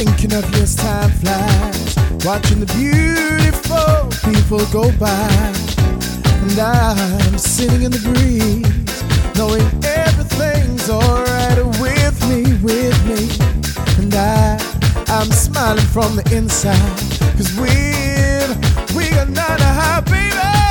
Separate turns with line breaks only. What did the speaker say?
Thinking of you as time flies, watching the beautiful people go by. And I'm sitting in the breeze, knowing everything's alright with me. And I'm smiling from the inside, 'cause we got not a high, baby.